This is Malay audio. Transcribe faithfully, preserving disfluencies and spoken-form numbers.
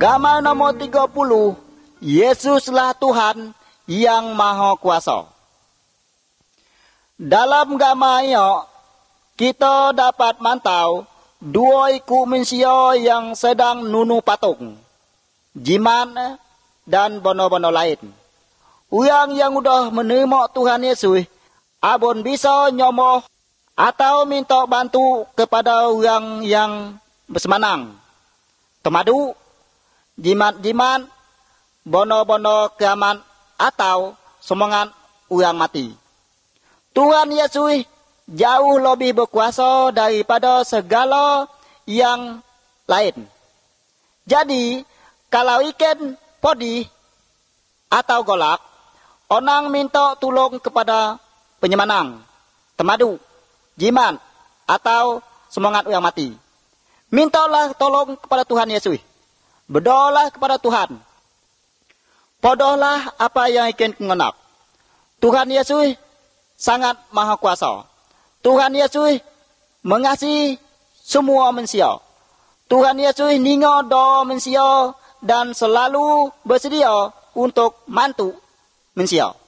Gambar nomor tiga puluh, Yesuslah Tuhan yang Maha Kuasa. Dalam gambar ini, kita dapat mantau dua iku manusia yang sedang nunu patung, jimat dan bono-bono lain. Orang yang sudah menerima Tuhan Yesus, abon bisa nyomoh atau minta bantu kepada orang yang bersemanang, temadu, jimat-jimat, bono-bono kiamat, atau semangat orang mati. Tuhan Yesus jauh lebih berkuasa daripada segala yang lain. Jadi, kalau ikan podi atau golak, orang minta tolong kepada penyemanang, temadu, jimat, atau semangat orang mati. Mintalah tolong kepada Tuhan Yesus. Berdoalah kepada Tuhan. Podohlah apa yang ikan kengenap. Tuhan Yesus sangat maha kuasa. Tuhan Yesus mengasihi semua manusia. Tuhan Yesus ningo doa manusia dan selalu bersedia untuk mantu manusia.